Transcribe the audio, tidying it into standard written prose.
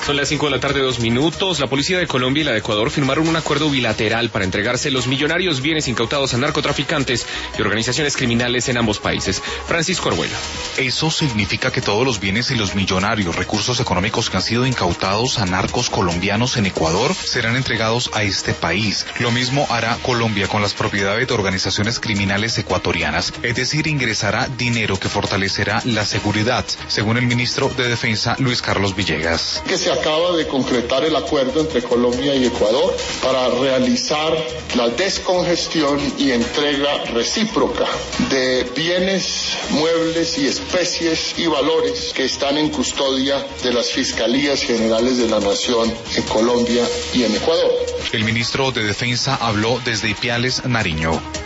Son las 5 de la tarde, 2 minutos. La policía de Colombia y la de Ecuador firmaron un acuerdo bilateral para entregarse los millonarios bienes incautados a narcotraficantes y organizaciones criminales en ambos países. Francisco Orbuela. Eso significa que todos los bienes y los millonarios recursos económicos que han sido incautados a narcos colombianos en Ecuador serán entregados a este país. Lo mismo hará Colombia con las propiedades de organizaciones criminales ecuatorianas, es decir, ingresará dinero que fortalecerá la seguridad, según el ministro de Defensa, Luis Carlos Villegas. Que se acaba de concretar el acuerdo entre Colombia y Ecuador para realizar la descongestión y entrega recíproca de bienes, muebles y especies y valores que están en custodia de las Fiscalías Generales de la Nación en Colombia y en Ecuador. El ministro de Defensa habló desde Ipiales, Nariño.